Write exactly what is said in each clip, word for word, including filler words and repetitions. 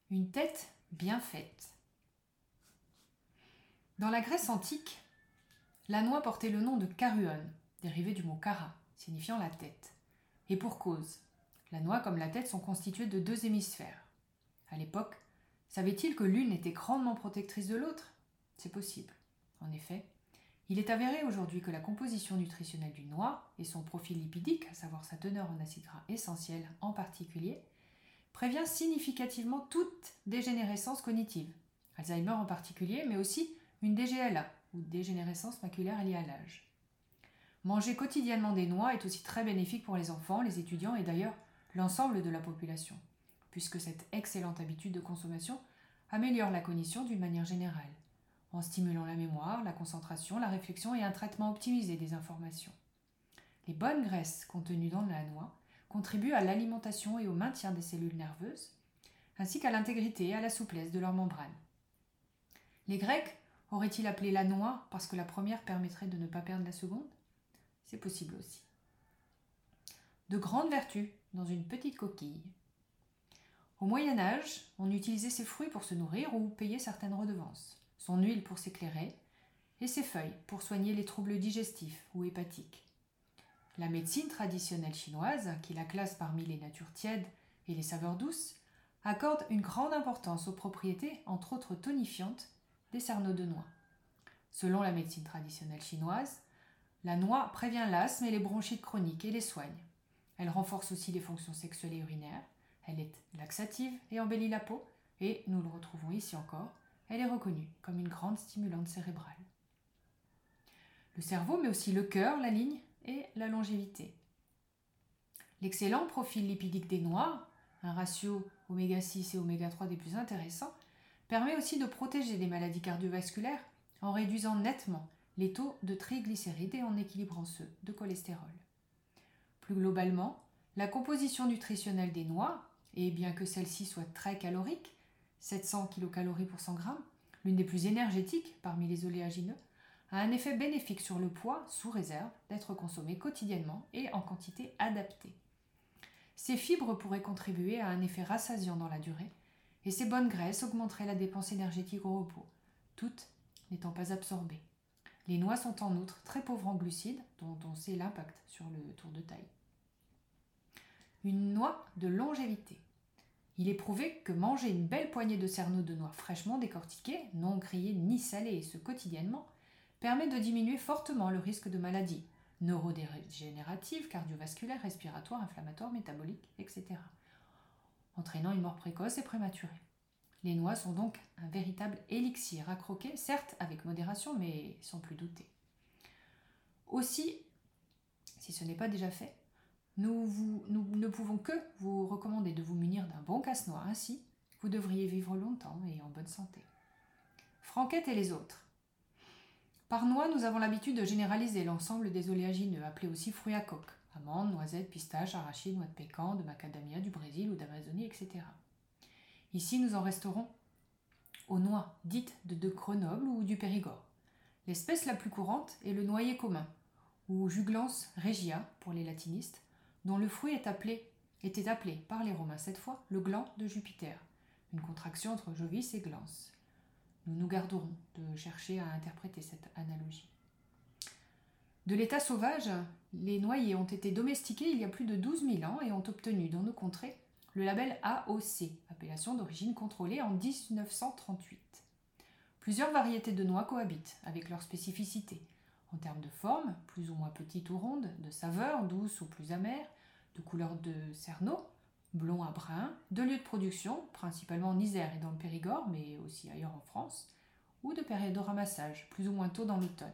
Une tête bien faite. Dans la Grèce antique, la noix portait le nom de caruon, dérivé du mot cara, signifiant la tête. Et pour cause, la noix comme la tête sont constituées de deux hémisphères. À l'époque, savait-il que l'une était grandement protectrice de l'autre ? C'est possible. En effet, il est avéré aujourd'hui que la composition nutritionnelle d'une noix et son profil lipidique, à savoir sa teneur en acides gras essentiels en particulier, prévient significativement toute dégénérescence cognitive, Alzheimer en particulier, mais aussi une D G L A, ou dégénérescence maculaire liée à l'âge. Manger quotidiennement des noix est aussi très bénéfique pour les enfants, les étudiants et d'ailleurs l'ensemble de la population, puisque cette excellente habitude de consommation améliore la cognition d'une manière générale, en stimulant la mémoire, la concentration, la réflexion et un traitement optimisé des informations. Les bonnes graisses contenues dans la noix contribuent à l'alimentation et au maintien des cellules nerveuses, ainsi qu'à l'intégrité et à la souplesse de leurs membranes. Les Grecs auraient-ils appelé la noix parce que la première permettrait de ne pas perdre la seconde ? C'est possible aussi. De grandes vertus dans une petite coquille. Au Moyen Âge, on utilisait ses fruits pour se nourrir ou payer certaines redevances, son huile pour s'éclairer et ses feuilles pour soigner les troubles digestifs ou hépatiques. La médecine traditionnelle chinoise, qui la classe parmi les natures tièdes et les saveurs douces, accorde une grande importance aux propriétés, entre autres tonifiantes, des cerneaux de noix. Selon la médecine traditionnelle chinoise, la noix prévient l'asthme et les bronchites chroniques et les soigne. Elle renforce aussi les fonctions sexuelles et urinaires, elle est laxative et embellit la peau, et, nous le retrouvons ici encore, elle est reconnue comme une grande stimulante cérébrale. Le cerveau, mais aussi le cœur, la ligne et la longévité. L'excellent profil lipidique des noix, un ratio oméga six et oméga trois des plus intéressants, permet aussi de protéger des maladies cardiovasculaires en réduisant nettement les taux de triglycérides et en équilibrant ceux de cholestérol. Plus globalement, la composition nutritionnelle des noix, et bien que celle-ci soit très calorique, sept cents kilocalories pour cent grammes, l'une des plus énergétiques parmi les oléagineux, a un effet bénéfique sur le poids sous réserve d'être consommé quotidiennement et en quantité adaptée. Ces fibres pourraient contribuer à un effet rassasiant dans la durée et ces bonnes graisses augmenteraient la dépense énergétique au repos, toutes n'étant pas absorbées. Les noix sont en outre très pauvres en glucides, dont on sait l'impact sur le tour de taille. Une noix de longévité. Il est prouvé que manger une belle poignée de cerneaux de noix fraîchement décortiqués, non grillés ni salés, et ce quotidiennement, permet de diminuer fortement le risque de maladies neurodégénératives, cardiovasculaires, respiratoires, inflammatoires, métaboliques, et cetera, entraînant une mort précoce et prématurée. Les noix sont donc un véritable élixir à croquer, certes avec modération, mais sans plus douter. Aussi, si ce n'est pas déjà fait, nous, vous, nous ne pouvons que vous recommander de vous munir d'un bon casse-noix, ainsi vous devriez vivre longtemps et en bonne santé. Franquette et les autres. Par noix, nous avons l'habitude de généraliser l'ensemble des oléagineux, appelés aussi fruits à coque, amandes, noisettes, pistaches, arachides, noix de pécan, de macadamia, du Brésil ou d'Amazonie, et cetera. Ici, nous en resterons aux noix dites de, de Grenoble ou du Périgord. L'espèce la plus courante est le noyer commun, ou Juglans regia pour les latinistes, dont le fruit est appelé, était appelé par les Romains cette fois le gland de Jupiter, une contraction entre Jovis et glans. Nous nous garderons de chercher à interpréter cette analogie. De l'état sauvage, les noyers ont été domestiqués il y a plus de douze mille ans et ont obtenu dans nos contrées le label A O C, appellation d'origine contrôlée, en dix-neuf cent trente-huit. Plusieurs variétés de noix cohabitent avec leurs spécificités, en termes de forme, plus ou moins petite ou ronde, de saveur, douce ou plus amère, de couleur de cerneau, blond à brun, de lieu de production, principalement en Isère et dans le Périgord, mais aussi ailleurs en France, ou de période de ramassage, plus ou moins tôt dans l'automne.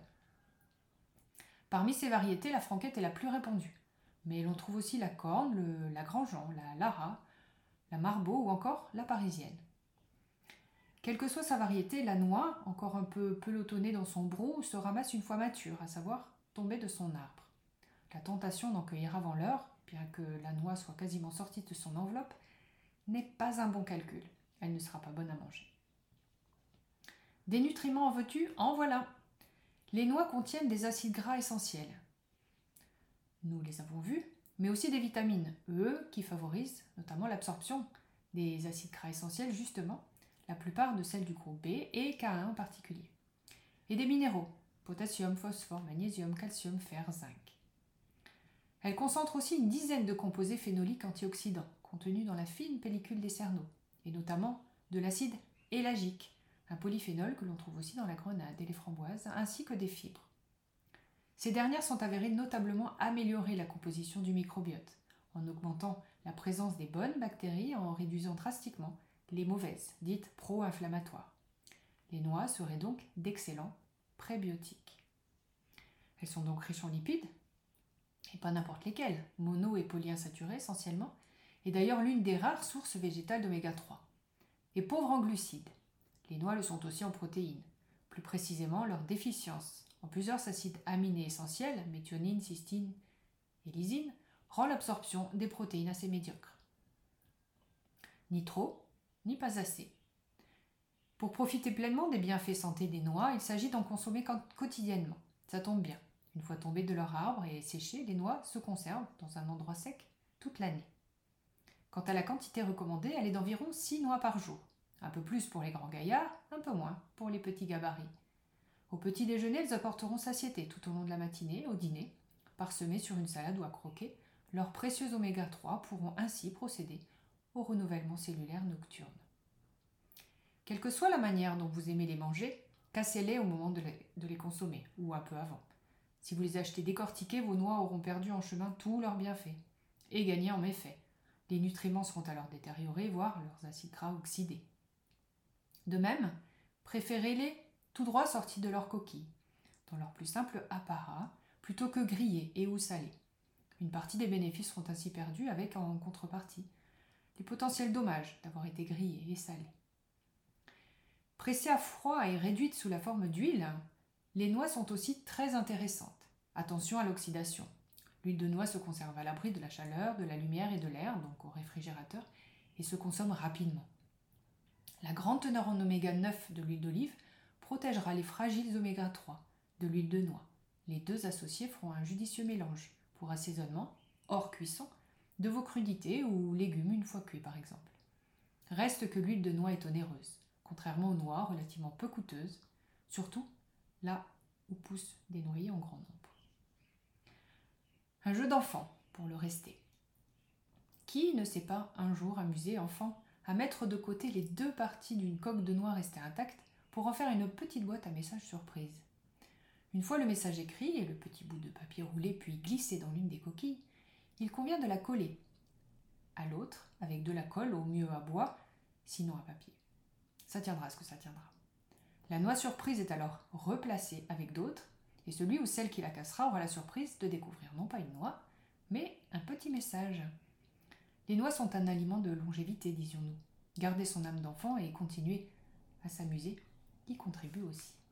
Parmi ces variétés, la franquette est la plus répandue, mais l'on trouve aussi la corne, le, la grand-jean, la lara, la marbeau ou encore la parisienne. Quelle que soit sa variété, la noix, encore un peu pelotonnée dans son brou, se ramasse une fois mature, à savoir tombée de son arbre. La tentation d'en cueillir avant l'heure, bien que la noix soit quasiment sortie de son enveloppe, n'est pas un bon calcul. Elle ne sera pas bonne à manger. Des nutriments en veux-tu ? En voilà. Les noix contiennent des acides gras essentiels. Nous les avons vus, mais aussi des vitamines E qui favorisent notamment l'absorption des acides gras essentiels justement, la plupart de celles du groupe B et K un en particulier. Et des minéraux, potassium, phosphore, magnésium, calcium, fer, zinc. Elle concentre aussi une dizaine de composés phénoliques antioxydants contenus dans la fine pellicule des cerneaux, et notamment de l'acide élagique, un polyphénol que l'on trouve aussi dans la grenade et les framboises, ainsi que des fibres. Ces dernières sont avérées notablement améliorer la composition du microbiote, en augmentant la présence des bonnes bactéries et en réduisant drastiquement les mauvaises, dites pro-inflammatoires. Les noix seraient donc d'excellents prébiotiques. Elles sont donc riches en lipides, et pas n'importe lesquels, mono et polyinsaturés essentiellement, et d'ailleurs l'une des rares sources végétales d'oméga trois. Et pauvres en glucides, les noix le sont aussi en protéines, plus précisément leur déficience en plusieurs acides aminés essentiels, méthionine, cystine et lysine, rend l'absorption des protéines assez médiocre. Ni trop, ni pas assez. Pour profiter pleinement des bienfaits santé des noix, il s'agit d'en consommer quotidiennement. Ça tombe bien. Une fois tombées de leur arbre et séchées, les noix se conservent dans un endroit sec toute l'année. Quant à la quantité recommandée, elle est d'environ six noix par jour. Un peu plus pour les grands gaillards, un peu moins pour les petits gabarits. Au petit déjeuner, elles apporteront satiété tout au long de la matinée. Au dîner, parsemées sur une salade ou à croquer, leurs précieux oméga trois pourront ainsi procéder au renouvellement cellulaire nocturne. Quelle que soit la manière dont vous aimez les manger, cassez-les au moment de les, de les consommer, ou un peu avant. Si vous les achetez décortiquées, vos noix auront perdu en chemin tous leurs bienfaits, et gagné en méfaits. Les nutriments seront alors détériorés, voire leurs acides gras oxydés. De même, préférez-les tout droit sortis de leur coquille, dans leur plus simple apparat, plutôt que grillés et ou salés. Une partie des bénéfices seront ainsi perdus avec en contrepartie les potentiels dommages d'avoir été grillés et salés. Pressées à froid et réduites sous la forme d'huile, les noix sont aussi très intéressantes. Attention à l'oxydation. L'huile de noix se conserve à l'abri de la chaleur, de la lumière et de l'air, donc au réfrigérateur, et se consomme rapidement. La grande teneur en oméga neuf de l'huile d'olive protégera les fragiles oméga trois de l'huile de noix. Les deux associés feront un judicieux mélange pour assaisonnement, hors cuisson, de vos crudités ou légumes une fois cuits par exemple. Reste que l'huile de noix est onéreuse, contrairement aux noix relativement peu coûteuses, surtout là où poussent des noyers en grand nombre. Un jeu d'enfant pour le rester. Qui ne s'est pas un jour amusé, enfant, à mettre de côté les deux parties d'une coque de noix restée intacte pour en faire une petite boîte à messages surprise. Une fois le message écrit et le petit bout de papier roulé puis glissé dans l'une des coquilles, il convient de la coller à l'autre avec de la colle, au mieux à bois, sinon à papier. Ça tiendra ce que ça tiendra. La noix surprise est alors replacée avec d'autres, et celui ou celle qui la cassera aura la surprise de découvrir non pas une noix, mais un petit message. Les noix sont un aliment de longévité, disions-nous. Garder son âme d'enfant et continuer à s'amuser y contribue aussi.